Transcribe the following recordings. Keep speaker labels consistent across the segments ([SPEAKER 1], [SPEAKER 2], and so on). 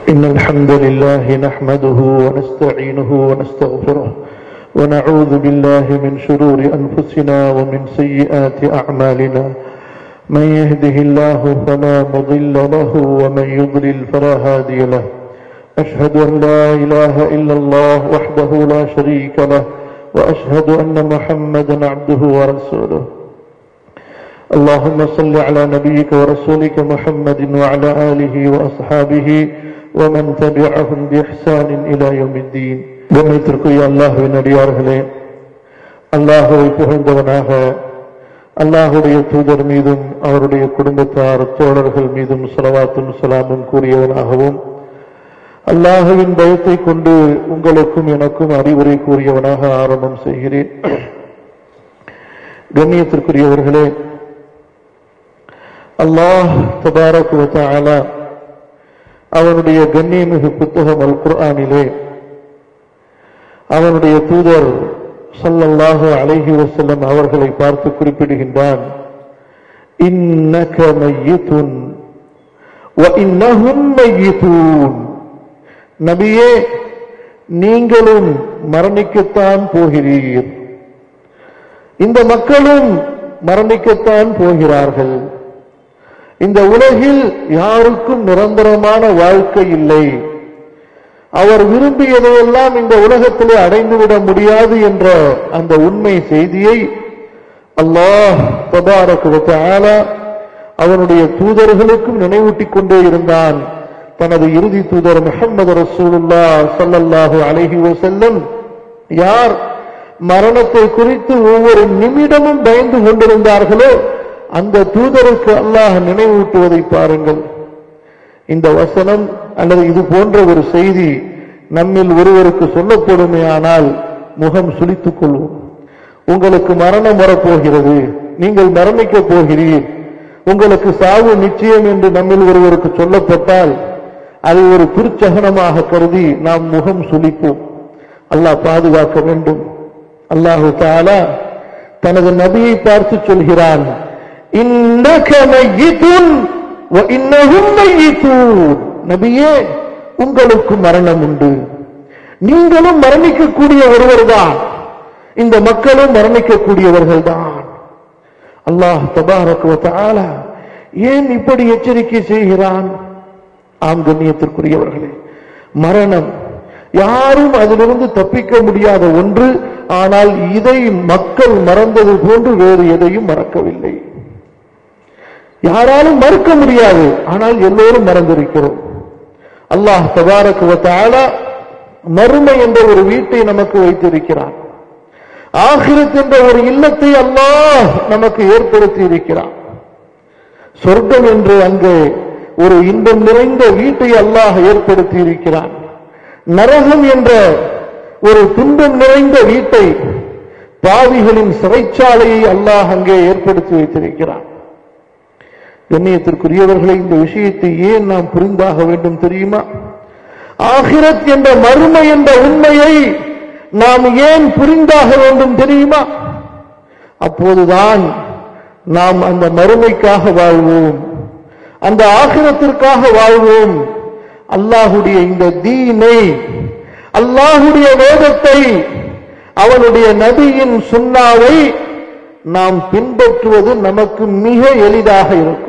[SPEAKER 1] إن الحمد لله نحمده ونستعينه ونستغفره ونعوذ بالله من شرور أنفسنا ومن سيئات أعمالنا من يهده الله فلا مضل له ومن يضلل فلا هادي له أشهد أن لا إله إلا الله وحده لا شريك له وأشهد أن محمدا عبده ورسوله اللهم صل على نبيك ورسولك محمد وعلى آله وأصحابه ومن تبعهم بإحسان إلى يوم الدين. கண்ணியத்திற்குரிய அல்லாஹ்வின் அடியார்களே, அல்லாஹ்வை புகழ்ந்தவனாக அல்லாஹ்வுடைய தூதர் மீதும் அவருடைய குடும்பத்தார் தோழர்கள் மீதும் ஸலவாத்தும் ஸலாமும் கூறியவனாகவும் அல்லாஹ்வின் பயத்தை கொண்டு உங்களுக்கும் எனக்கும் அறிவுரை கூறியவனாக ஆரம்பம் செய்கிறேன். கண்ணியத்திற்குரியவர்களே, அல்லாஹ் தபாரக வ தஆலா அவனுடைய கண்ணியமிகு புத்தகம் அல் குர்ஆனிலே அவனுடைய தூதர் ஸல்லல்லாஹு அலைஹி வஸல்லம் அவர்களை பார்த்து குறிப்பிடுகின்றான், இன்னக மய்யிதுன் வ இன்னஹும் மய்யிதூன். நபியே, நீங்களும் மரணிக்கத்தான் போகிறீர், இந்த மக்களும் மரணிக்கத்தான் போகிறார்கள். இந்த உலகில் யாருக்கும் நிரந்தரமான வாழ்க்கை இல்லை. அவர் விரும்பியதையெல்லாம் இந்த உலகத்திலே அடைந்துவிட முடியாது என்ற அந்த உண்மை செய்தியை அல்லாஹ் தபாரக வ தஆலா அவனுடைய தூதர்களுக்கும் நினைவூட்டிக் கொண்டே இருந்தான். தனது இறுதி தூதர் முஹம்மது ரசூலுல்லாஹ் ஸல்லல்லாஹு அலைஹி வஸல்லம் யார் மரணத்தை குறித்து ஒவ்வொரு நிமிடமும் பயந்து கொண்டிருந்தார்களோ அந்த தூதருக்கு அல்லாஹ் நினைவூட்டுவதை பாருங்கள். இந்த வசனம் அல்லது இது போன்ற ஒரு செய்தி நம்மில் ஒருவருக்கு சொல்லப்படுமேயானால் முகம் சுளித்துக் கொள்வோம். உங்களுக்கு மரணம் வரப்போகிறது, நீங்கள் மரணிக்கப் போகிறீர், உங்களுக்கு சாவு நிச்சயம் என்று நம்மில் ஒருவருக்கு சொல்லப்பட்டால் அதை ஒரு துர்ச்சகனமாக கருதி நாம் முகம் சுளிப்போம். அல்லாஹ் பாதுகாக்க வேண்டும். அல்லாஹு தஆலா தனது நபியை பார்த்து சொல்கிறான், இன்னக மய்யிதுன் வ இன்னஹும் மய்யிதூன். நபியே, உங்களுக்கு மரணம் உண்டு, நீங்களும் மரணிக்கக்கூடிய ஒருவர்தான், இந்த மக்களும் மரணிக்கக்கூடியவர்கள் தான். அல்லாஹ் தபாரக வ தஆலா ஏன் இப்படி எச்சரிக்கை செய்கிறான்? ஆம் கண்ணியத்திற்குரியவர்களே, மரணம் யாரும் அதிலிருந்து தப்பிக்க முடியாத ஒன்று. ஆனால் இதை மக்கள் மறந்தது போன்று வேறு எதையும் மறக்கவில்லை. யாராலும் மறுக்க முடியாது, ஆனால் எல்லோரும் மறந்திருக்கிறோம். அல்லாஹ் தபாரக வ தஆலா மறுமை என்ற ஒரு வீட்டை நமக்கு வைத்திருக்கிறான். ஆகிரத் என்ற ஒரு இல்லத்தை அல்லாஹ் நமக்கு ஏற்படுத்தி இருக்கிறான். சொர்க்கம் என்று அங்கே ஒரு இன்பம் நிறைந்த வீட்டை அல்லாஹ் ஏற்படுத்தி இருக்கிறான். நரகம் என்ற ஒரு துன்பம் நிறைந்த வீட்டை, பாவிகளின் சிறைச்சாலையை அல்லாஹ் அங்கே ஏற்படுத்தி வைத்திருக்கிறான். கண்ணியத்திற்குரியவர்களை, இந்த விஷயத்தை ஏன் நாம் புரிந்தாக வேண்டும் தெரியுமா? ஆகிரத் என்ற மறுமை என்ற உண்மையை நாம் ஏன் புரிந்தாக வேண்டும் தெரியுமா? அப்போதுதான் நாம் அந்த மறுமைக்காக வாழ்வோம், அந்த ஆகிரத்திற்காக வாழ்வோம். அல்லாஹுடைய இந்த தீனை, அல்லாஹுடைய வேதத்தை, அவனுடைய நபியின் சுன்னாவை நாம் பின்பற்றுவது நமக்கு மிக எளிதாக இருக்கும்.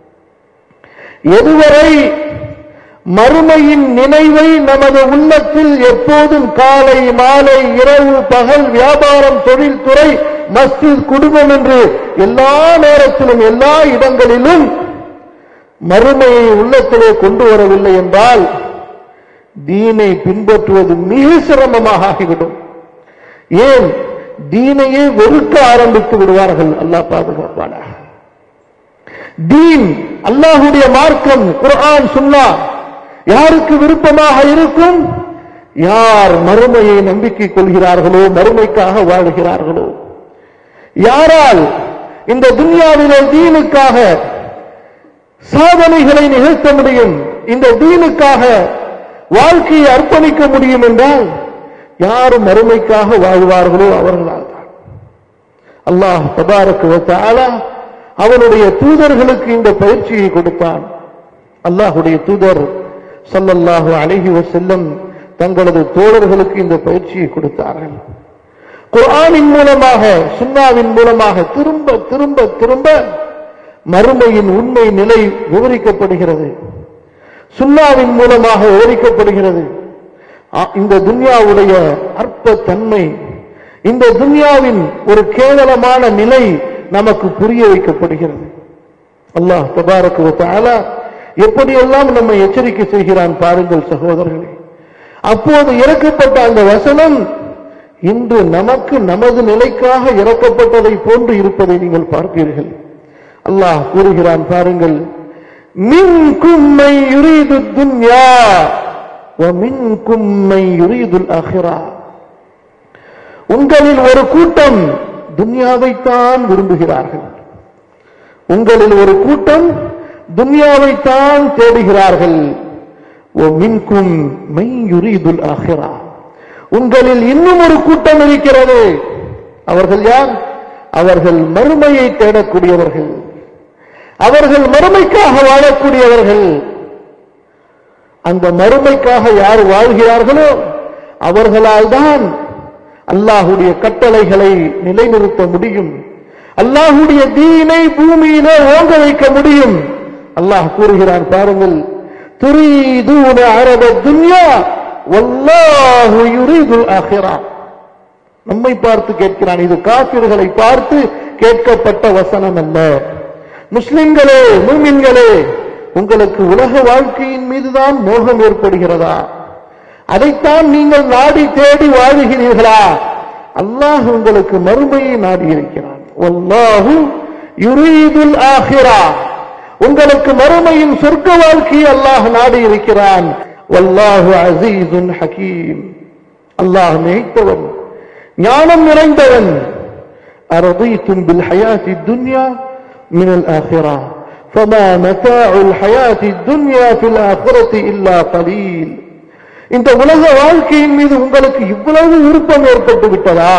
[SPEAKER 1] எதுவரை மறுமையின் நினைவை நமது உள்ளத்தில் எப்போதும் காலை மாலை இரவு பகல் வியாபாரம் தொழில்துறை மஸ்ஜித் குடும்பம் என்று எல்லா நேரத்திலும் எல்லா இடங்களிலும் மறுமையை உள்ளத்திலே கொண்டு வரவில்லை என்றால் தீனை பின்பற்றுவது மிக சிரமமாக ஆகிவிடும். ஏன்? தீனையே வெறுக்க ஆரம்பித்து விடுவார்கள். அல்லாஹ் பாதுகாப்பானாக. தீன், அல்லாஹுடைய மார்க்கம், குர்ஆன் சுன்னா யாருக்கு விருப்பமாக இருக்கும்? யார் மறுமையை நம்பிக்கை கொள்கிறார்களோ, மறுமைக்காக வாழ்கிறார்களோ. யாரால் இந்த துன்யாவிலே தீனுக்காக சாதனைகளை நிகழ்த்த முடியும், இந்த தீனுக்காக வாழ்க்கையை அர்ப்பணிக்க முடியும் என்றால் யார் மறுமைக்காக வாழ்வார்களோ அவர்களால் தான். அல்லாஹ் தபாரக வ தஆலா அவனுடைய தூதர்களுக்கு இந்த பயிற்சியை கொடுத்தான். அல்லாஹுடைய தூதர் ஸல்லல்லாஹு அலைஹி வஸல்லம் தங்களது தோழர்களுக்கு இந்த பயிற்சியை கொடுத்தார்கள். குர்ஆனின் மூலமாக, சுன்னாவின் மூலமாக திரும்ப திரும்ப திரும்ப மறுமையின் உண்மை நிலை விவரிக்கப்படுகிறது. சுன்னாவின் மூலமாக விவரிக்கப்படுகிறது. இந்த துன்யாவுடைய அற்ப தன்மை, இந்த துன்யாவின் ஒரு கேவலமான நிலை நமக்கு புரிய வைக்கப்படுகிறது. அல்லாஹ் தபாரக வ தஆலா எப்படியெல்லாம் நம்மை எச்சரிக்கை செய்கிறான் பாருங்கள் சகோதரர்களே. அப்போது இறக்கப்பட்ட அந்த வசனம் இன்று நமக்கு நமது நிலைக்காக இறக்கப்பட்டதை போன்று இருப்பதை நீங்கள் பார்ப்பீர்கள். அல்லாஹ் கூறுகிறான் பாருங்கள், மின்கும் மை யுரீது துன்யா வ மின்கும் மை யுரீதுல் ஆখিরা. உங்களில் ஒரு கூட்டம் துன்யாவைத்தான் விரும்புகிறார்கள், உங்களில் ஒரு கூட்டம் துன்யாவைத்தான் தேடுகிறார்கள். வ மின்கும் மை யுரீதுல் ஆখিরা. உங்களில் இன்னும் ஒரு கூட்டம் இருக்கிறது. அவர்கள் யார்? அவர்கள் மறுமையை தேடக்கூடியவர்கள், அவர்கள் மறுமைக்காக வாழக்கூடியவர்கள். அந்த மறுமைக்காக யார் வாழ்கிறார்களோ அவர்களால் தான் அல்லாஹுடைய கட்டளைகளை நிலைநிறுத்த முடியும், அல்லாஹுடைய தீனை பூமியிலே ஓங்க வைக்க முடியும். அல்லாஹ் கூறுகிறான் பாருங்கள், துரீதூன அரத துன்யா வல்லாஹு யுரீதுல் ஆখিরা. நம்மை பார்த்து கேட்கிறான். இது காஃபிர்களை பார்த்து கேட்கப்பட்ட வசனம் அல்ல. முஸ்லிம்களே, முஃமின்களே, உங்களுக்கு உலக வாழ்க்கையின் மீதுதான் மோகம் ஏற்படுகிறதா? அதைத்தான் நீங்கள் நாடி தேடி வாழுகிறீர்களா? அல்லாஹ் உங்களுக்கு மறுமையை நாடி இருக்கிறான். வல்லாஹு யுரீதுல் ஆখিরা. உங்களுக்கு மறுமையின் சொர்க்க வாழ்க்கையை அல்லாஹ் நாடி இருக்கிறான். வல்லாஹு அஸீஸுன் ஹகீம். அல்லாஹ் நினைத்தவன், ஞானம் நிறைந்தவன். அரதீதும் பில் ஹயாத்தி துன்யா மினல் ஆখিরা ஃபமா மதாஉல் ஹயாத்தி துன்யா ஃபில் ஆখিরাத்தி இல்லா கலீல். இந்த உலக வாழ்க்கையின் மீது உங்களுக்கு இவ்வளவு விருப்பம் ஏற்பட்டு விட்டதா?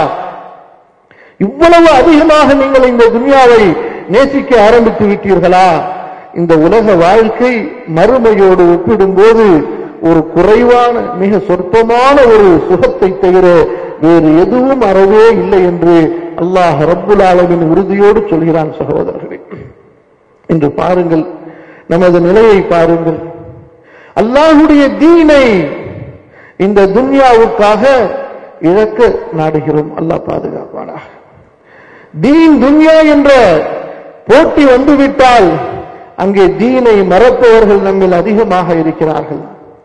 [SPEAKER 1] இவ்வளவு அதிகமாக நீங்கள் இந்த துன்யாவை நேசிக்க ஆரம்பித்து விட்டீர்களா? இந்த உலக வாழ்க்கை மறுமையோடு ஒப்பிடும்போது ஒரு குறைவான, மிக சொற்பமான ஒரு சுகத்தை தவிர வேறு எதுவும் அறவே இல்லை என்று அல்லாஹ் ரப்புல் ஆலமீன் உறுதியோடு சொல்கிறான். சகோதரர்களே, இன்று பாருங்கள், நமது நிலையை பாருங்கள். அல்லாஹுடைய தீனை இந்த துன்யாவுக்காக இழக்க நாடுகிறோம். அல்லாஹ் பாதுகாப்பானாக. தீன் துன்யா என்ற போட்டி வந்துவிட்டால் அங்கே தீனை மறப்பவர்கள் நம்மில் அதிகமாக இருக்கிறார்கள்,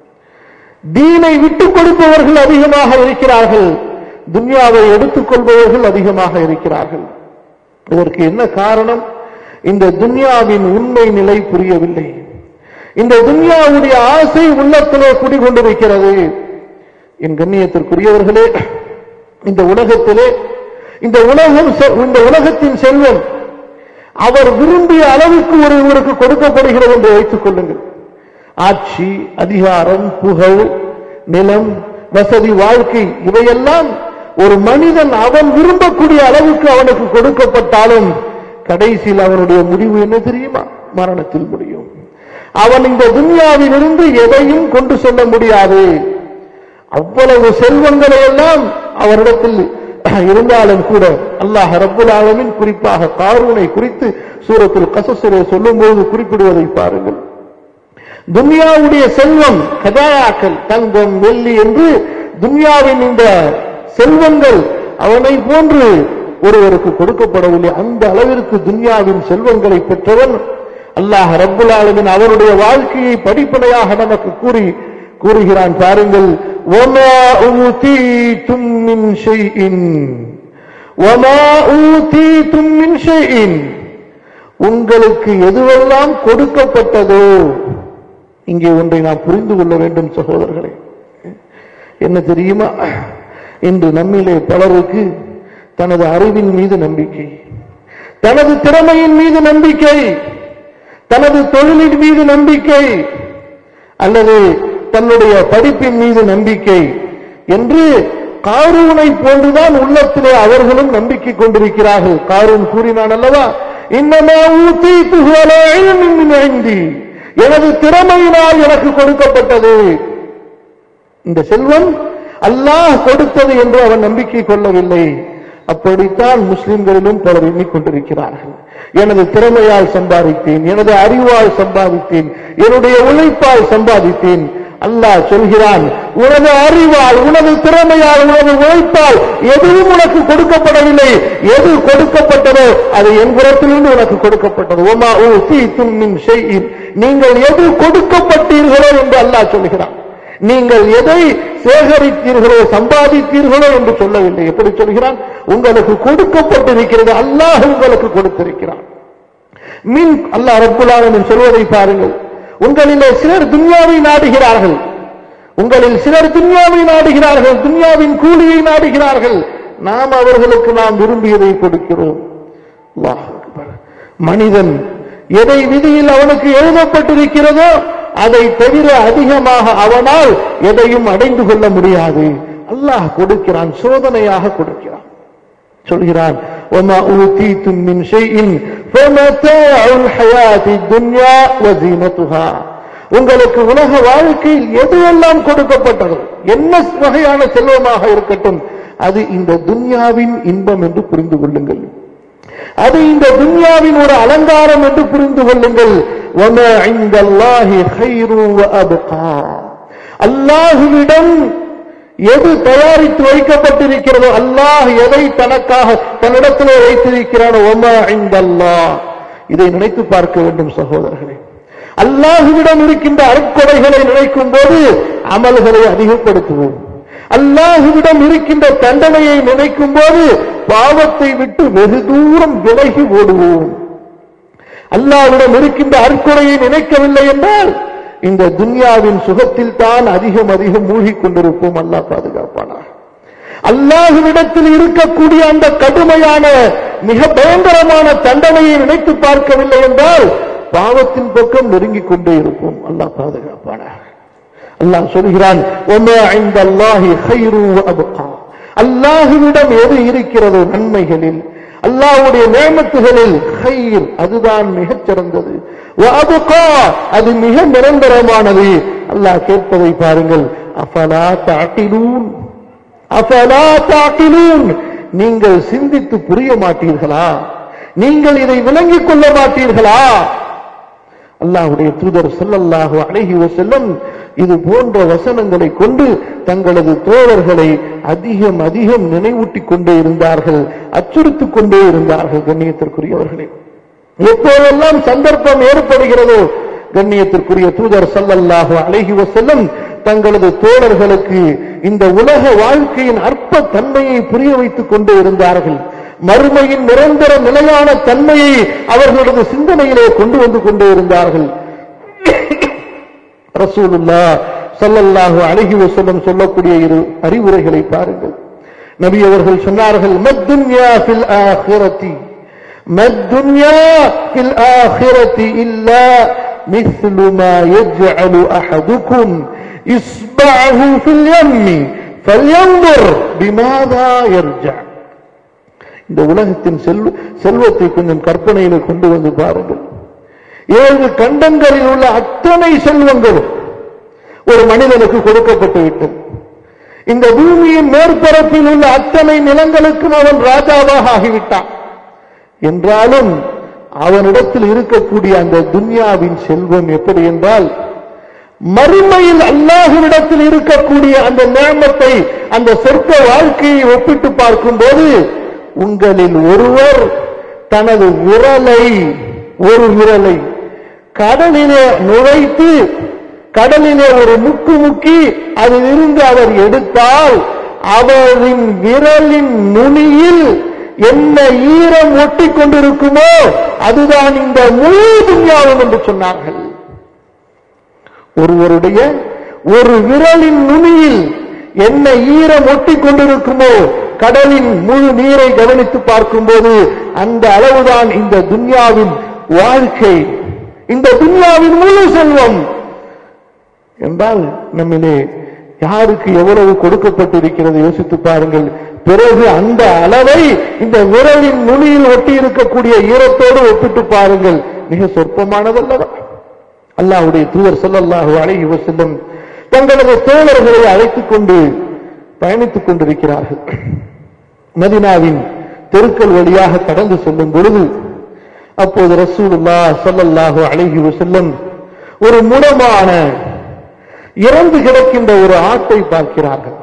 [SPEAKER 1] தீனை விட்டுக் கொடுப்பவர்கள் அதிகமாக இருக்கிறார்கள், துன்யாவை எடுத்துக் கொள்பவர்கள் அதிகமாக இருக்கிறார்கள். இதற்கு என்ன காரணம்? இந்த துன்யாவின் உண்மை நிலை புரியவில்லை. இந்த துன்யாவுடைய ஆசை உள்ளத்திலே குடிகொண்டிருக்கிறது. என் கண்ணியத்திற்குரியவர்களே, இந்த உலகத்திலே இந்த உலகத்தின் செல்வம் அவர் விரும்பிய அளவுக்கு ஒருவருக்கு கொடுக்கப்படுகிறது என்று வைத்துக் கொள்ளுங்கள். ஆட்சி, அதிகாரம், புகழ், நிலம், வசதி, வாழ்க்கை, இவையெல்லாம் ஒரு மனிதன் அவன் விரும்பக்கூடிய அளவுக்கு அவனுக்கு கொடுக்கப்பட்டாலும் கடைசியில் அவனுடைய முடிவு என்ன தெரியுமா? மரணத்தில் முடியும். அவன் இந்த துன்யாவிலிருந்து எதையும் கொண்டு செல்ல முடியாது. அவ்வளவு செல்வங்களை எல்லாம் அவரிடத்தில் இருந்தாலும் கூட அல்லாஹ் ரப்புல் ஆலமீன் குறிப்பாக காரூனை குறித்து சூரத்துல் கஸஸிலே சொல்லும்போது குறிப்பிடுவதை பாருங்கள். துன்யாவுடைய செல்வம், கதாயாக்கள், தங்கம், வெள்ளி என்று துன்யாவின் இந்த செல்வங்கள் அவனை போன்று ஒருவருக்கு கொடுக்கப்படவில்லை. அந்த அளவிற்கு துன்யாவின் செல்வங்களை பெற்றவன் அல்லாஹ் ரப்புல் ஆலமீன் அவருடைய வாழ்க்கையை படிப்படையாக நமக்கு கூறுகிறான் பாருங்கள். வமா ஊதீதும் மின் ஷைஇன் வமா ஊதீதும் மின் ஷைஇன். உங்களுக்கு எதுவெல்லாம் கொடுக்கப்பட்டதோ. இங்கே ஒன்றை நாம் புரிந்து கொள்ள வேண்டும் சகோதரர்களே. என்ன தெரியுமா? இன்று நம்மிலே பலருக்கு தனது அறிவின் மீது நம்பிக்கை, தனது திறமையின் மீது நம்பிக்கை, தனது தொழிலின் மீது நம்பிக்கை, அல்லது தன்னுடைய படிப்பின் மீது நம்பிக்கை என்று காரூனை போன்றுதான் உள்ளத்திலே அவர்களும் நம்பிக்கை கொண்டிருக்கிறார்கள். காரூன் கூறினான் அல்லவா, இன்னமா ஊதீதுஹு அலா இல்மின் மின் இன்தி, எனது திறமையினால் எனக்கு கொடுக்கப்பட்டது. இந்த செல்வம் அல்லாஹ் கொடுத்தது என்று அவன் நம்பிக்கை கொள்ளவில்லை. அப்படித்தான் முஸ்லிம்களிலும் பலர் எண்ணிக்கொண்டிருக்கிறார்கள். எனது திறமையால் சம்பாதித்தேன், எனது அறிவால் சம்பாதித்தேன், என்னுடைய உழைப்பால் சம்பாதித்தேன். அல்லாஹ் சொல்கிறான், உனது அறிவால், உனது திறமையால், உனது உழைப்பால் எதுவும் உனக்கு கொடுக்கப்படவில்லை. எது கொடுக்கப்பட்டதோ அது என் புறத்திலிருந்து உனக்கு கொடுக்கப்பட்டது. ஒமா ஊதீதும் மின் ஷைஇன், நீங்கள் எது கொடுக்கப்பட்டீர்களோ என்று அல்லாஹ் சொல்கிறான். நீங்கள் எதை சேகரித்தீர்களோ சம்பாதித்தீர்களோ என்று சொல்லவில்லை. எப்படி சொல்கிறான்? உங்களுக்கு கொடுக்கப்பட்டிருக்கிறது, அல்லாஹ் உங்களுக்கு கொடுத்திருக்கிறான். மின் அல்லாஹ் ரப்புல் ஆலமீன் சொல்வதை பாருங்கள். உங்களிலே சிலர் துன்யாவை நாடுகிறார்கள், உங்களில் சிலர் துன்யாவை நாடுகிறார்கள், துன்யாவின் கூலியை நாடுகிறார்கள். நாம் அவர்களுக்கு நாம் விரும்பியதை கொடுக்கிறோம். அல்லாஹ் அக்பர். மனிதன் எதை விதியில் அவனுக்கு எழுதப்பட்டிருக்கிறதோ அதை தவிர அதிகமாக அவனால் எதையும் அடைந்து கொள்ள முடியாது. அல்லாஹ் கொடுக்கிறான், சோதனையாக கொடுக்கிறான். சொல்கிறான், وَمَا أُوتِيتُم مِّن شَيْءٍ فَمَتَاعُ الْحَيَاةِ الدُّنْيَا وَزِينَتُهَا. உங்களுக்கு உலக வாழ்க்கையில் எதுவெல்லாம் கொடுக்கப்பட்டதோ, என்ன வகையான செல்வமாக இருக்கட்டும், அது இந்த துன்யாவின் இன்பம் என்று புரிந்து கொள்ளுங்கள். அது இந்த துன்யாவின் ஒரு அலங்காரம் என்று புரிந்து கொள்ளுங்கள். وَمَا عِندَ اللَّهِ خَيْرٌ وَأَبْقَى. அல்லாஹ்விடம் எது தயாரித்து வைக்கப்பட்டிருக்கிறதோ, அல்லாஹ் எதை தனக்காக தன்னிடத்திலே வைத்திருக்கிறானோ, وَمَا عِندَ اللَّهِ. இதை நினைத்து பார்க்க வேண்டும் சகோதரர்களே. அல்லாஹ்விடம் இருக்கின்ற அருட்கொடைகளை நினைக்கும் போது அமல்களை அதிகப்படுத்துவோம். அல்லாஹ்விடம் இருக்கின்ற தண்டனையை நினைக்கும் போது பாவத்தை விட்டு வெகு தூரம் விலகி ஓடுவோம். அல்லாஹ்விடம் இருக்கின்ற அருட்கொடையை நினைக்கவில்லை என்றால் இந்த துன்யாவின் சுகத்தில் தான் அதிகம் அதிகம் மூழ்கிக் கொண்டிருப்போம். அல்லாஹ் பாதுகாப்பானாக. அல்லாஹ்விடத்தில் இருக்கக்கூடிய அந்த கடுமையான மிக பயங்கரமான தண்டனையை நினைத்து பார்க்கவில்லை என்றால் பாவத்தின் பக்கம் நெருங்கிக் கொண்டே இருப்போம். அல்லாஹ் பாதுகாப்பானாக. அல்லாஹ் சொல்கிறான், وَمَا عِندَ اللَّهِ خَيْرٌ وَأَبْقَى. அல்லாஹ்விடம் எது இருக்கிறதோ நன்மைகளில், அல்லாஹ்வுடைய நிஅமத்துகளில் خير அதுதான் மிகச் சிறந்தது. وَأَبْقَى அது மிக நிரந்தரமானது. அல்லாஹ் கேட்பதை பாருங்கள், أَفَلَا تَعْقِلُونَ أَفَلَا تَعْقِلُونَ. நீங்கள் சிந்தித்து புரிய மாட்டீர்களா? நீங்கள் இதை விளங்கிக் கொள்ள மாட்டீர்களா? அல்லாஹ்வுடைய தூதர் ஸல்லல்லாஹு அலைஹி வஸல்லம் இது போன்ற வசனங்களை கொண்டு தங்களது தோழர்களை அதிகம் அதிகம் நினைவூட்டிக் கொண்டே இருந்தார்கள், அச்சுறுத்திக் கொண்டே இருந்தார்கள். கண்ணியத்திற்குரியவர்களே, எப்போதெல்லாம் சந்தர்ப்பம் ஏற்படுகிறதோ கண்ணியத்திற்குரிய தூதர் ஸல்லல்லாஹு அலைஹி வஸல்லம் தங்களது தோழர்களுக்கு இந்த உலக வாழ்க்கையின் அற்ப தன்மையை புரிய வைத்துக் கொண்டே இருந்தார்கள். மறுமையின் நிரந்தர நிலையான தன்மையை அவர்களது சிந்தனையிலே கொண்டு வந்து கொண்டே இருந்தார்கள். ரசூலுல்லாஹ் ஸல்லல்லாஹு அலைஹி வஸல்லம் சொல்லக்கூடிய இரு அறிவுரைகளை பாருங்கள். நபி அவர்கள் சொன்னார்கள், மத்துன்யா ஃபில் ஆখিরাতি மத்துன்யா ஃபில் ஆখিরাতি இல்லா மிஸ்லு மா யஜ்அலு அஹதுக்கும் இஸ்பஅஹு ஃபில் யம்மி ஃபல்யன்ظுர் பிமாதா யர்ஜா. இந்த உலகத்தின் செல்வத்தை கொஞ்சம் கற்பனையில கொண்டு வந்து பாருங்கள். 7 கண்டங்களில் உள்ள அத்தனை செல்வங்களும் ஒரு மனிதனுக்கு கொடுக்கப்பட்டு விட்டது. இந்த பூமியின் மேற்பரப்பில் உள்ள அத்தனை நிலங்களுக்கும் அவன் ராஜாவாக ஆகிவிட்டான். என்றாலும் அவனிடத்தில் இருக்கக்கூடிய அந்த துன்யாவின் செல்வம் எப்படி என்றால், மறுமையில் அல்லாஹ்விடத்தில் இருக்கக்கூடிய அந்த நிஅமத்தை, அந்த சொர்க்க வாழ்க்கையை ஒப்பிட்டு பார்க்கும்போது உங்களில் ஒருவர் தனது ஒரு விரலை கடலிலே நுழைத்து கடலிலே ஒரு முக்கி அதிலிருந்து அவர் எடுத்தால் அவரின் விரலின் நுனியில் என்ன ஈரம் ஒட்டி கொண்டிருக்குமோ அதுதான் இந்த முழு துன்யாவும் என்று சொன்னார்கள். ஒருவருடைய ஒரு விரலின் நுனியில் என்ன ஈரம் ஒட்டி கொண்டிருக்குமோ கடலின் முழு நீரை கவனித்து பார்க்கும்போது அந்த அளவுதான் இந்த துன்யாவின் வாழ்க்கை, இந்த துன்யாவின் முழு செல்வம் என்றால் நம்மிலே யாருக்கு எவ்வளவு கொடுக்கப்பட்டிருக்கிறது யோசித்து பாருங்கள். பிறகு அந்த அளவை இந்த விரலின் நுனியில் ஒட்டி இருக்கக்கூடிய ஈரத்தோடு ஒப்பிட்டு பாருங்கள். மிக சொற்பமானதல்லவா? அல்லாஹ்வுடைய தூதர் ஸல்லல்லாஹு அலைஹி வஸல்லம் தங்களது தோழர்களை அழைத்துக் கொண்டு பயணித்துக் கொண்டிருக்கிறார்கள். மதீனாவின் தெருக்கள் வழியாக கடந்து செல்லும் பொழுது அப்போது ரசூலுல்லாஹ் ஸல்லல்லாஹு அலைஹி வஸல்லம் ஒரு முடமான இறந்து கிடக்கின்ற ஒரு ஆட்டை பார்க்கிறார்கள்.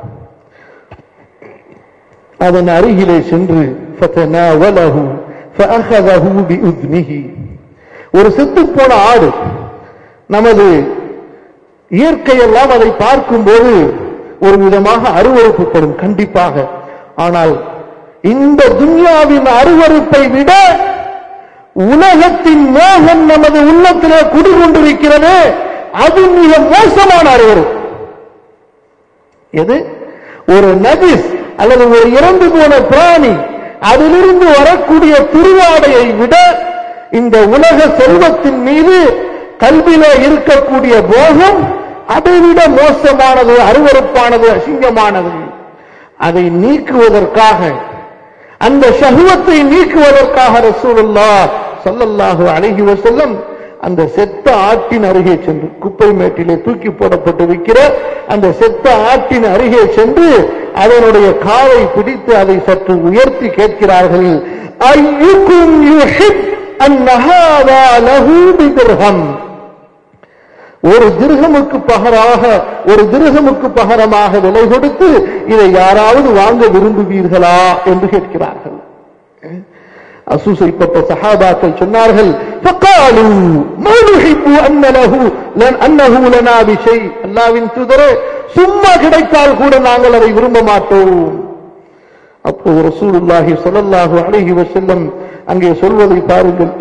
[SPEAKER 1] அதன் அருகிலே சென்று ஃபதனாவலஹு ஃபஅഖதஹு பிஉذنஹி. ஒரு செத்துப் போன ஆடு, நமது இயற்கையெல்லாம் அதை பார்க்கும்போது ஒரு விதமாக அருவருப்புப்படும் கண்டிப்பாக. ஆனால் இந்த துன்யாவின் அருவருப்பை விட உலகத்தின் மோகம் நமது உள்ளத்திலே குடிகொண்டிருக்கிறதே, அது மிக மோசமான அருவருப்பு. எது? ஒரு நஜிஸ் அல்லது ஒரு இறந்து போன பிராணி, அதிலிருந்து வரக்கூடிய துருவாடையை விட இந்த உலக செல்வத்தின் மீது கல்வியிலே இருக்கக்கூடிய போகம் அதைவிட மோசமானது, அருவருப்பானது, அசிங்கமானது. அதை நீக்குவதற்காக, அந்த ஷஹ்வத்தை நீக்குவதற்காக ரசூலுல்லாஹ் ஸல்லல்லாஹு அலைஹி வஸல்லம் அந்த செத்த ஆட்டின் அருகே சென்று, குப்பை மேட்டிலே தூக்கி போடப்பட்டிருக்கிற அந்த செத்த ஆட்டின் அருகே சென்று அதனுடைய காலை பிடித்து அதை சற்று உயர்த்தி கேட்கிறார்கள், அய்யுக்கும் யுஹிப் அன் ஹாதா லஹு பிதிர்ஹம். ஒரு திருஹமுக்கு பகரமாக விலை கொடுத்து இதை யாராவது வாங்க விரும்புவீர்களா என்று கேட்கிறார்கள். அசூசைப்பட்ட சஹாபாக்கள் சொன்னார்கள், ஃபகாலு மா நுஹிப்பு அன்னஹு லனா பிஷை. அல்லாஹ்வின் தூதரே, சும்மா கிடைத்தால் கூட நாங்கள் அதை விரும்ப மாட்டோம். அப்போது ரசூலுல்லாஹி ஸல்லல்லாஹு அலைஹி வஸல்லம் அங்கே சொல்வதை பாருங்கள்.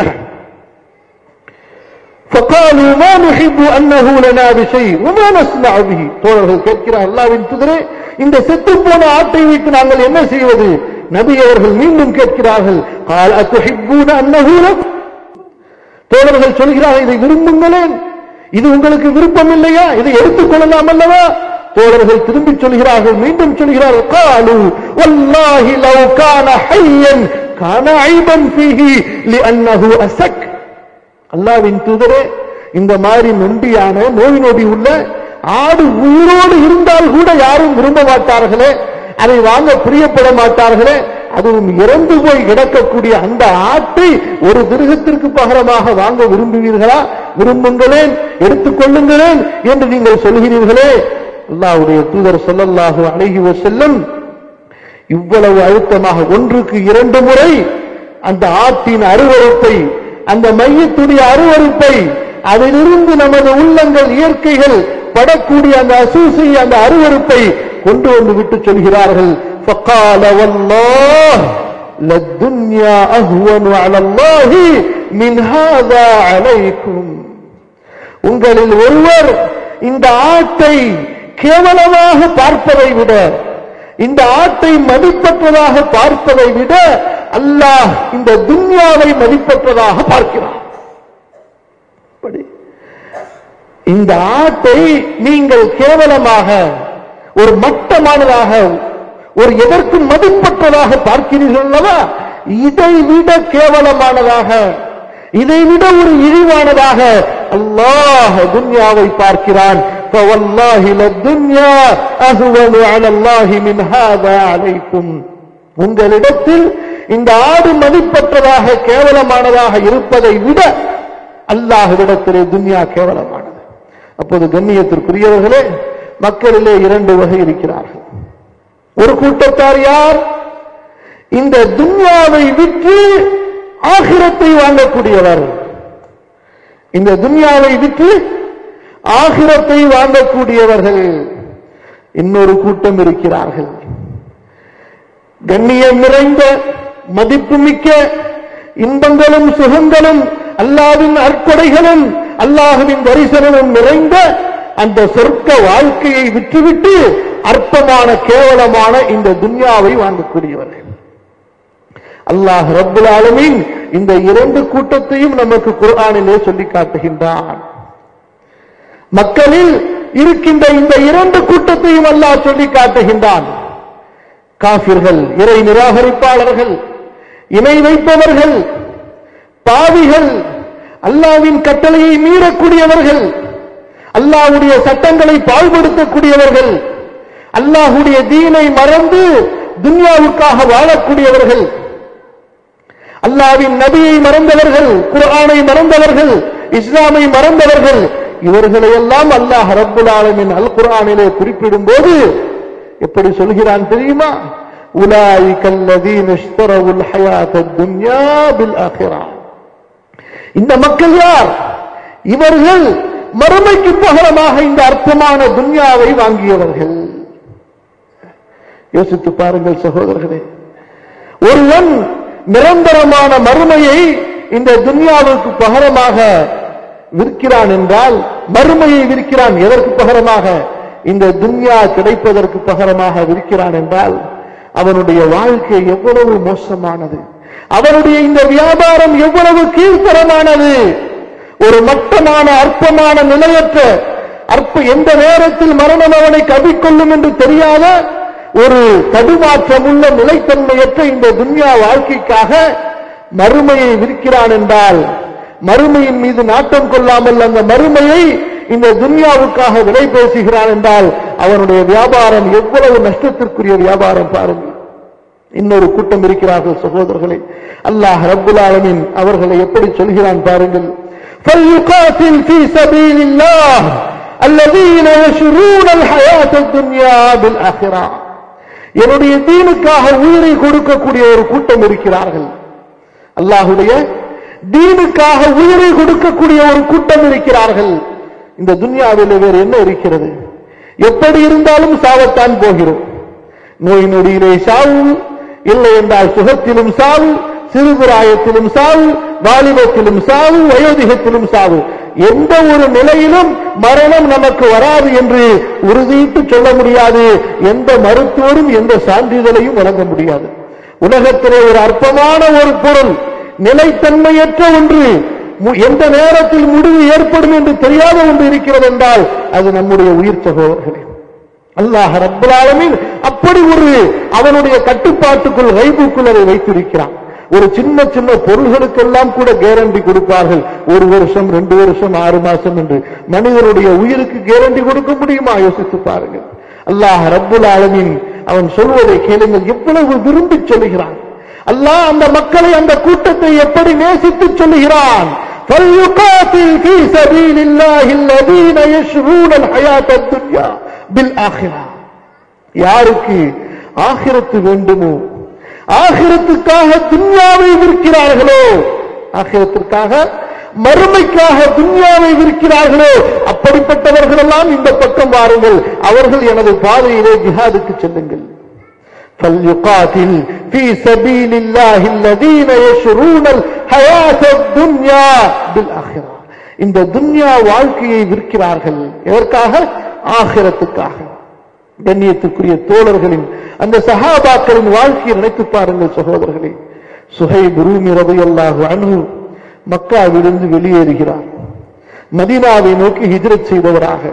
[SPEAKER 1] فقالوا ما نحب انه لنا بشيء وما نصنع به. தோழர்கள் கேட்கிறார், அல்லாஹ்வின் தூதரே, இந்த செத்து போன ஆட்டை வைத்து நாங்கள் என்ன செய்வது? நபி அவர்கள் மீண்டும் கேட்கிறார்கள், قال اتحبون انه لكم. தோழர்கள் சொல்கிறார்கள், இதை விரும்புங்களேன், இது உங்களுக்கு விருப்பம் இல்லையா? இதை எடுத்துக் கொள்ளலாம் அல்லவா? தோழர்கள் திரும்பி சொல்கிறார்கள், மீண்டும் சொல்கிறார்கள், قالوا والله لو كان حيا كان عيبا فيه لانه اسك. அல்லாஹ்வின் தூதரே, இந்த மாதிரி நொண்டியான நோய் நொடி உள்ள ஆடு உயிரோடு இருந்தால் கூட யாரும் விரும்ப மாட்டார்களே, அதை வாங்க பிரியப்பட மாட்டார்களே, அதுவும் இறந்து போய் கிடக்கக்கூடிய அந்த ஆட்டை ஒரு திருகத்திற்கு பகரமாக வாங்க விரும்புவீர்களா? விரும்புங்களேன், எடுத்துக்கொள்ளுங்களேன் என்று நீங்கள் சொல்கிறீர்களே. அல்லாஹ்வுடைய தூதர் ஸல்லல்லாஹு அலைஹி வஸல்லம் இவ்வளவு அழுத்தமாக ஒன்றுக்கு 2 முறை அந்த ஆட்டின் அருவருப்பை, அந்த மையத்துடைய அருவருப்பை, அதிலிருந்து நமது உள்ளங்கள், இயற்கைகள் படக்கூடிய அந்த அசூசை, அந்த அருவருப்பை கொண்டு வந்து விட்டு சொல்கிறார்கள். فقال والله للدنيا اهون على الله من هذا عليكم. உங்களில் ஒருவர் இந்த ஆட்டை கேவலமாக பார்ப்பதை விட, இந்த ஆட்டை மதிப்பற்றதாக பார்ப்பதை விட அல்லாஹ் இந்த துன்யாவை மதிப்பற்றதாக பார்க்கிறார். இந்த ஆட்டை நீங்கள் கேவலமாக, ஒரு மட்டமானதாக, ஒரு எதற்கும் மதிப்பற்றதாக பார்க்கிறீர்கள் அல்லவா? இதை விட கேவலமானதாக, இதை விட ஒரு இழிவானதாக அல்லாஹ் துன்யாவை பார்க்கிறான். فوالله للدنيا اهون على الله من هذا عليكم. உங்களிடத்தில் இந்த ஆடு மதிப்பற்றதாக, கேவலமானதாக இருப்பதை விட அல்லாஹ்விடத்திலே துன்யா கேவலமானது. அப்போது கண்ணியத்திற்குரியவர்களே, மக்களிலே 2 வகை இருக்கிறார்கள். ஒரு கூட்டத்தார் யார்? இந்த துன்யாவை விற்று ஆகிரத்தை வாங்கக்கூடியவர். இந்த துன்யாவை விற்று ஆகிரத்தை வாங்கக்கூடியவர்கள். இன்னொரு கூட்டம் இருக்கிறார்கள், கண்ணியம் நிறைந்த, மதிப்புமிக்க இன்பங்களும் சுகங்களும், அல்லாஹ்வின் அற்கொடைகளும், அல்லாஹ்வின் தரிசனமும் நிறைந்த அந்த சொர்க்க வாழ்க்கையை விற்றுவிட்டு அற்பமான, கேவலமான இந்த துன்யாவை வாங்கக்கூடியவர்கள். அல்லாஹ் ரப்புல் ஆலமீன் இந்த 2 கூட்டத்தையும் நமக்கு குர்ஆனிலே சொல்லி காட்டுகின்றான். மக்களில் இருக்கின்ற இந்த 2 கூட்டத்தையும் அல்லாஹ் சொல்லி காட்டுகின்றான். காஃபிர்கள், இறை நிராகரிப்பாளர்கள், இணை வைப்பவர்கள், பாவிகள், அல்லாஹ்வின் கட்டளையை மீறக்கூடியவர்கள், அல்லாஹ்வுடைய சட்டங்களை பாழ்படுத்தக்கூடியவர்கள், அல்லாஹ்வுடைய தீனை மறந்து துன்யாவுக்காக வாழக்கூடியவர்கள், அல்லாஹ்வின் நபியை மறந்தவர்கள், குர்ஆனை மறந்தவர்கள், இஸ்லாமை மறந்தவர்கள், இவர்களை எல்லாம் அல்லாஹ் ரப்புல் ஆலமீன் அல் குர்ஆனிலே குறிப்பிடும் போது எப்படி சொல்கிறான் தெரியுமா? உலாயிகல் லதீன இஷ்தரவுல் ஹயாத்தத் துன்யா பில் ஆখিরাহ. இந்த மக்கள் யார்? இவர்கள் மறுமைக்கு பகரமாக இந்த அற்பமான துன்யாவை வாங்கியவர்கள். யோசித்து பாருங்கள் சகோதரர்களே, ஒருவன் நிரந்தரமான மறுமையை இந்த துன்யாவுக்கு பகரமாக விற்கிறான் என்றால், மறுமையை விற்கிறான் எதற்கு பகரமாக? இந்த துன்யா கிடைப்பதற்கு பகரமாக விற்கிறான் என்றால் அவனுடைய வாழ்க்கை எவ்வளவு மோசமானது, அவனுடைய இந்த வியாபாரம் எவ்வளவு கீழ்த்தரமானது. ஒரு மட்டமான அற்பமான நிலையற்ற எந்த நேரத்தில் மரணம் அவனை கவிக்கொள்ளும் என்று தெரியாத ஒரு தடுமாற்றமுள்ள நிலைத்தன்மையற்ற இந்த துன்யா வாழ்க்கைக்காக மறுமையை விற்கிறான் என்றால், மறுமையின் மீது நாட்டம் கொள்ளாமல் அந்த மறுமையை இந்த துன்யாவுக்காக விலை பேசுகிறான் என்றால் அவனுடைய வியாபாரம் எவ்வளவு நஷ்டத்திற்குரிய வியாபாரம் பாருங்கள். இன்னொரு கூட்டம் இருக்கிறார்கள் சகோதரர்களே, அல்லாஹ் ரப்புல் ஆலமீன் அவர்களை எப்படி சொல்கிறான் பாருங்கள். فَلْيُقَاتِلْ فِي سَبِيلِ اللَّهِ الَّذِينَ يَشْرُونَ الْحَيَاةَ الدُّنْيَا بِالْآخِرَةِ. என்னுடைய தீனுக்காக உயிரை கொடுக்கக்கூடிய ஒரு கூட்டம் இருக்கிறார்கள். அல்லாஹ்வுடைய தீனுக்காக உயிரை கொடுக்கக்கூடிய ஒரு கூட்டம் இருக்கிறார்கள். இந்த துன்யாவில் வேறு என்ன இருக்கிறது? எப்படி இருந்தாலும் சாவத்தான் போகிறோம். நோய் நொடியிலே சாவு, இல்லை என்றால் சுகத்திலும் சாவு, சிறுபிராயத்திலும் சாவு, வாலிபத்திலும் சாவு, வயோதிகத்திலும் சாவு. எந்த ஒரு நிலையிலும் மரணம் நமக்கு வராது என்று உறுதியிட்டு சொல்ல முடியாது. எந்த மருத்துவரும் எந்த சான்றிதழையும் வழங்க முடியாது. உலகத்திலே ஒரு அற்பமான ஒரு பொருள், நிலைத்தன்மையற்ற ஒன்று, எந்த நேரத்தில் முடிவு ஏற்படும் என்று தெரியாத ஒன்று இருக்கிறது என்றால் அது நம்முடைய உயிர் சகோதரர்களே. அல்லாஹ் ரப்புல் ஆலமீன் அப்படி ஒரு அவனுடைய கட்டுப்பாட்டுக்குள் கைபுக்குள் அதை வைத்திருக்கிறான். ஒரு சின்ன சின்ன பொருள்களுக்கெல்லாம் கூட கேரண்டி கொடுப்பார்கள். 1 வருஷம், 2 வருஷம், 6 மாசம் என்று. மனிதனுடைய உயிருக்கு கேரண்டி கொடுக்க முடியுமா? யோசித்து பாருங்கள். அல்லாஹ் ரப்புல் ஆலமீன் அவன் சொல்வதை கேளுங்கள், எவ்வளவு விரும்பி சொல்லுகிறான். அல்லாஹ் அந்த மக்களை, அந்த கூட்டத்தை எப்படி நேசித்து சொல்லுகிறான். فَلْيُقَاتِلْ فِي سَبِيلِ اللَّهِ الَّذِينَ يَشْرُونَ الْحَيَاةَ الدُّنْيَا بِالْآخِرَةِ. யாருக்கு ஆகிரத்து வேண்டுமோ, ஆகிரத்துக்காக துன்யாவை விற்கிறார்களோ, ஆகிரத்திற்காக மறுமைக்காக துன்யாவை விற்கிறார்களோ, அப்படிப்பட்டவர்கள் எல்லாம் இந்த பக்கம் வாருங்கள், அவர்கள் எனது பாதையிலே ஜிஹாதுக்கு செல்லுங்கள். فَلْيُقَاتِلْ فِي سَبِيلِ اللَّهِ الَّذِينَ يَشْرُونَ الْحَيَاةَ الدُّنْيَا بِالْآخِرَةِ. இந்த துன்யா வாழ்க்கையை விற்கிறார்கள். எதற்காக? ஆகிரத்துக்காக. கண்ணியத்துக்குரிய தோழர்களின், அந்த சஹாபாக்களின் வாழ்க்கையை நினைத்து பாருங்கள் சகோதரர்களே. சுஹைப் ரூமி ரலியல்லாஹு அன்ஹு மக்காவிலிருந்து வெளியேறுகிறார். மதீனாவை நோக்கி ஹிஜ்ரத் செய்தவராக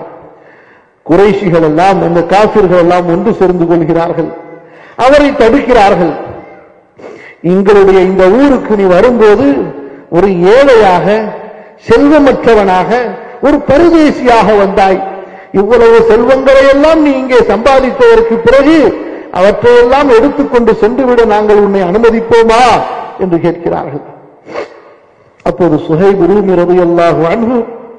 [SPEAKER 1] குறைஷிகள் எல்லாம், அந்த காஃபிர்கள் எல்லாம் ஒன்று சேர்ந்து கொள்கிறார்கள். அவரை தடுக்கிறார்கள். எங்களுடைய இந்த ஊருக்கு நீ வரும்போது ஒரு ஏழையாக, செல்வமற்றவனாக, ஒரு பரதேசியாக வந்தாய். இவ்வளவு செல்வங்களை எல்லாம் நீ இங்கே சம்பாதித்ததற்கு பிறகு அவற்றையெல்லாம் எடுத்துக்கொண்டு சென்றுவிட நாங்கள் உன்னை அனுமதிப்போமா என்று கேட்கிறார்கள். அப்போது சுஹைப் ரூமி ரலியல்லாஹு அன்ஹு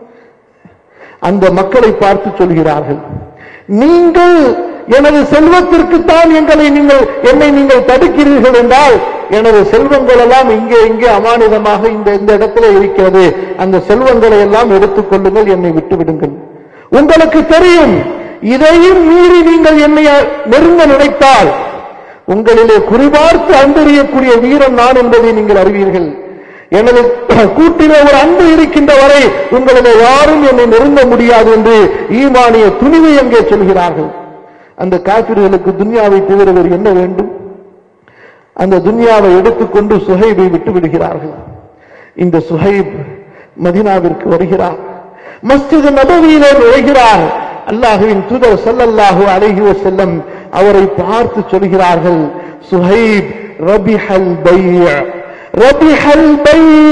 [SPEAKER 1] அந்த மக்களை பார்த்து சொல்கிறார்கள், நீங்கள் எனது செல்வத்திற்குத்தான் என்னை நீங்கள் தடுக்கிறீர்கள் என்றால், எனது செல்வங்கள் எல்லாம் இங்கே அமானிதமாக இந்த இடத்துல இருக்கிறது, அந்த செல்வங்களை எல்லாம் எடுத்துக்கொள்ளுங்கள், என்னை விட்டுவிடுங்கள். உங்களுக்கு தெரியும், இதையும் மீறி நீங்கள் என்னை நெருங்க நினைத்தால் உங்களிலே குறிபார்த்து அன்பெறியக்கூடிய வீரன் நான் என்பதை நீங்கள் அறிவீர்கள். எனது கூட்டிலே ஒரு அன்பு இருக்கின்ற வரை உங்களிலே யாரும் என்னை நெருங்க முடியாது என்று ஈமானிய துணிவை அங்கே சொல்கிறார்கள். அந்த காபிர்களுக்கு துன்யாவை தவிர வேறு என்ன வேண்டும்? அந்த துன்யாவை எடுத்துக்கொண்டு சுஹைபை விட்டு விடுகிறார்கள். இந்த சுஹைப் மதீனாவிற்கு வருகிறார். மஸ்ஜித் நபவியிலே நுழைகிறார். அல்லாஹ்வின் தூதர் ஸல்லல்லாஹு அலைஹி வஸல்லம் அவரை பார்த்து சொல்கிறார்கள், சுஹைப் ரபிஹல் பைஅ, ரபிஹல் பைஅ,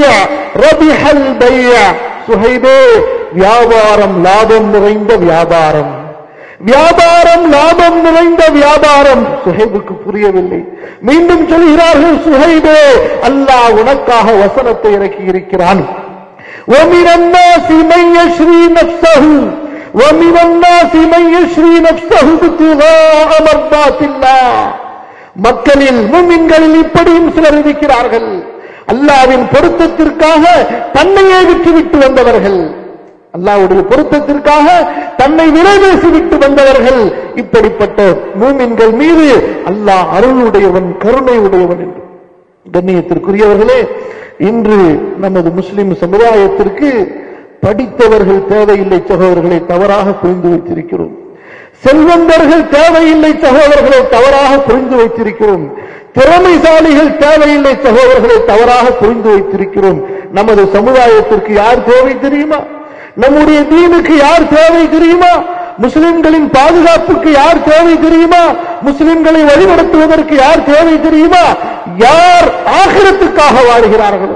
[SPEAKER 1] ரபிஹல் பைஅ, சுஹைபே வியாபாரம் லாபம் நிறைந்த வியாபாரம், வியாபாரம் லாபம் நிறைந்த வியாபாரம். சுஹைபுக்கு புரியவில்லை. மீண்டும் சொல்கிறார்கள், சுஹைபே அல்லாஹ் உனக்காக வசனத்தை இறக்கி இருக்கிறான். وَمِنَ النَّاسِ مَن يَشْرِي نَفْسَهُ وَمِنَ النَّاسِ مَن يَشْرِي نَفْسَهُ ابْتِغَاءَ مَرْضَاتِ اللَّهِ. மக்களில் முஃமின்களில் இப்படியும் சிலர் இருக்கிறார்கள், அல்லாஹ்வின் பொருத்தத்திற்காக தன்னையே விட்டுவிட்டு வந்தவர்கள், அல்லாஹ்வுடைய பொருத்தத்திற்காக தன்னை விலை பேசிவிட்டு வந்தவர்கள். இப்படிப்பட்ட மூமின்கள் மீது அல்லாஹ் அருளுடையவன், கருணை உடையவன் என்று. கண்ணியத்திற்குரியவர்களே, இன்று நமது முஸ்லிம் சமுதாயத்திற்கு படித்தவர்கள் தேவையில்லை சகோதரர்களை தவறாக புரிந்து வைத்திருக்கிறோம். செல்வந்தர்கள் தேவையில்லை சகோதரர்களை தவறாக புரிந்து வைத்திருக்கிறோம். திறமைசாலிகள் தேவையில்லை சகோதரர்களை தவறாக புரிந்து வைத்திருக்கிறோம். நமது சமுதாயத்திற்கு யார் தேவை தெரியுமா? நம்முடைய தீனுக்கு யார் தேவை தெரியுமா? முஸ்லிம்களின் பாதுகாப்புக்கு யார் தேவை தெரியுமா? முஸ்லிம்களை வழிநடத்துவதற்கு யார் தேவை தெரியுமா? யார் ஆகிரத்துக்காக வாழ்கிறார்களோ,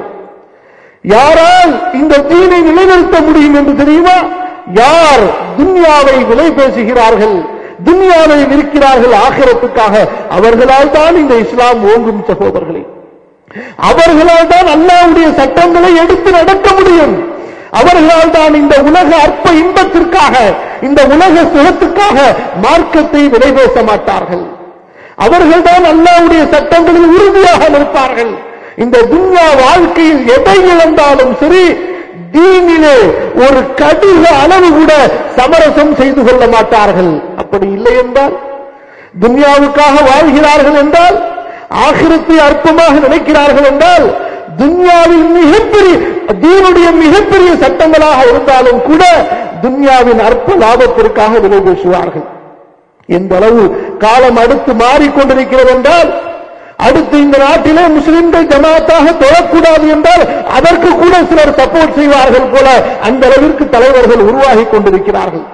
[SPEAKER 1] யாரால் இந்த தீனை நிலைநிறுத்த முடியும் என்று தெரியுமா? யார் துன்யாவை விலை பேசுகிறார்கள், துன்யாவை விற்கிறார்கள் ஆகிரத்துக்காக, அவர்களால் தான் இந்த இஸ்லாம் ஓங்கும் சகோதரர்களே. அவர்களால் தான் அல்லாஹ்வுடைய சட்டங்களை எடுத்து நடக்க முடியும். அவர்களால் தான் இந்த உலக அற்ப இன்பத்திற்காக, இந்த உலக சுகத்துக்காக மார்க்கத்தை விலை பேச மாட்டார்கள். அவர்கள்தான் அல்லாஹ்வுடைய சட்டங்களில் உறுதியாக நிற்பார்கள். இந்த துன்யா வாழ்க்கையில் எதை இழந்தாலும் சரி, தீனிலே ஒரு கடுகு அளவு கூட சமரசம் செய்து கொள்ள மாட்டார்கள். அப்படி இல்லை என்றால், துன்யாவுக்காக வாழ்கிறார்கள் என்றால், ஆகிரத்தை அற்பமாக நினைக்கிறார்கள் என்றால், துன்யாவில் மிகப்பெரிய தீனுடைய மிகப்பெரிய சட்டங்களாக இருந்தாலும் கூட துன்யாவின் அற்ப லாபத்திற்காக விலை பேசுவார்கள். எந்த அளவு காலம் அடுத்து மாறிக்கொண்டிருக்கிறது என்றால், அடுத்து இந்த நாட்டிலே முஸ்லிம்கள் ஜமாத்தாக தொழக்கூடாது என்றால் அதற்கு கூட சிலர் சப்போர்ட் செய்வார்கள் போல அந்த அளவிற்கு தலைவர்கள் உருவாகி கொண்டிருக்கிறார்கள்.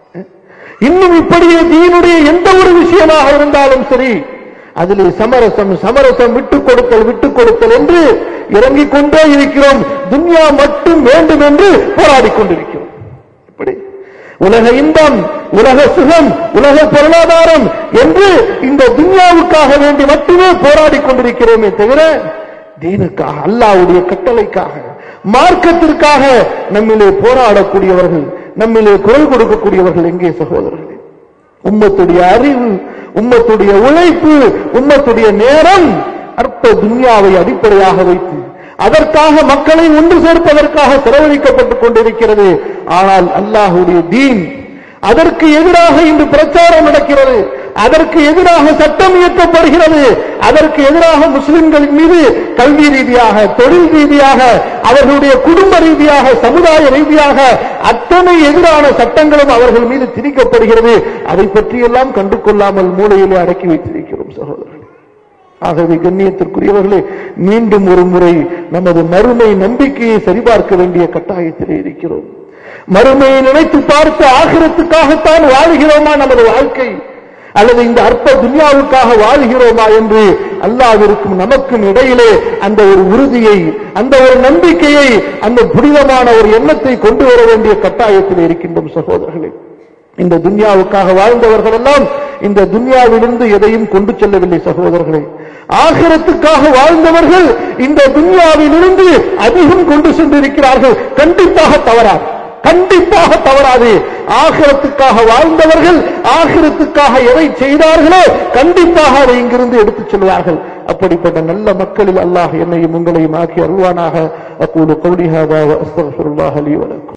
[SPEAKER 1] இன்னும் இப்படியே தீனுடைய எந்த ஒரு விஷயமாக இருந்தாலும் சரி, அதிலே சமரசம் சமரசம் விட்டுக் கொடுத்தல் என்று இறங்கிக் கொண்டே இருக்கிறோம். துன்யா மட்டும் வேண்டும் என்று போராடிக் கொண்டிருக்கிறோம். இப்படி உலக இன்பம், உலக சுகம், உலக பொருளாதாரம் என்று இந்த துன்யாவுக்காக வேண்டி மட்டுமே போராடிக் கொண்டிருக்கிறோமே தவிர, தீனுக்காக, அல்லாஹ்வுடைய கட்டளைக்காக, மார்க்கத்திற்காக நம்மிலே போராடக்கூடியவர்கள், நம்மிலே குரல் கொடுக்கக்கூடியவர்கள் எங்கே சகோதரர்களே? உம்மத்துடைய அறிவு, உம்மத்துடைய உழைப்பு, உம்மத்துடைய நேரம் அற்ப துன்யாவை அடிப்படையாக வைத்து அதற்காக மக்களை ஒன்று சேர்ப்பதற்காக செலவழிக்கப்பட்டுக் கொண்டிருக்கிறது. ஆனால் அல்லாஹ்வுடைய தீன், அதற்கு எதிராக இன்று பிரச்சாரம் நடக்கிறது, அதற்கு எதிராக சட்டம் இயக்கப்படுகிறது, அதற்கு எதிராக முஸ்லிம்களின் மீது கல்வி ரீதியாக, தொழில் ரீதியாக, அவர்களுடைய குடும்ப ரீதியாக, சமுதாய ரீதியாக அத்தனை எதிரான சட்டங்களும் அவர்கள் மீது திணிக்கப்படுகிறது. அதை பற்றியெல்லாம் கண்டு கொள்ளாமல் மூலையிலே அடக்கி வைத்திருக்கிறோம் சகோதரர்கள். ஆகவே கண்ணியத்திற்குரியவர்களே, மீண்டும் ஒரு முறை நமது மறுமை நம்பிக்கையை சரிபார்க்க வேண்டிய கட்டாயத்திலே இருக்கிறோம். மறுமையை நினைத்து பார்த்து ஆகிரத்துக்காகத்தான் வாழ்கிறோமா நமது வாழ்க்கை, அல்லது இந்த அற்ப துன்யாவுக்காக வாழ்கிறோமா என்று அல்லாஹ்விற்கும் நமக்கும் இடையிலே அந்த ஒரு உறுதியை, அந்த ஒரு நம்பிக்கையை, அந்த புனிதமான ஒரு எண்ணத்தை கொண்டு வர வேண்டிய கட்டாயத்தில் இருக்கின்றோம் சகோதரர்களே. இந்த துன்யாவுக்காக வாழ்ந்தவர்கள் எல்லாம் இந்த துன்யாவிலிருந்து எதையும் கொண்டு செல்லவில்லை சகோதரர்களே. ஆகிரத்துக்காக வாழ்ந்தவர்கள் இந்த துன்யாவிலிருந்து அதிகம் கொண்டு சென்றிருக்கிறார்கள். கண்டிப்பாக தவறாது, கண்டிப்பாக தவறாது. ஆகிரத்துக்காக வாழ்ந்தவர்கள் ஆகிரத்துக்காக எதை செய்தார்களோ கண்டிப்பாக அதை இங்கிருந்து எடுத்துச் செல்வார்கள். அப்படிப்பட்ட நல்ல மக்களில் அல்லாஹ் என்னையும் உங்களையும் ஆக்கி அருள்வானாக. அக்கூலு கௌலி ஹாதா வ அஸ்தக்ஃபிருல்லாஹ லீ வ லக்கும்.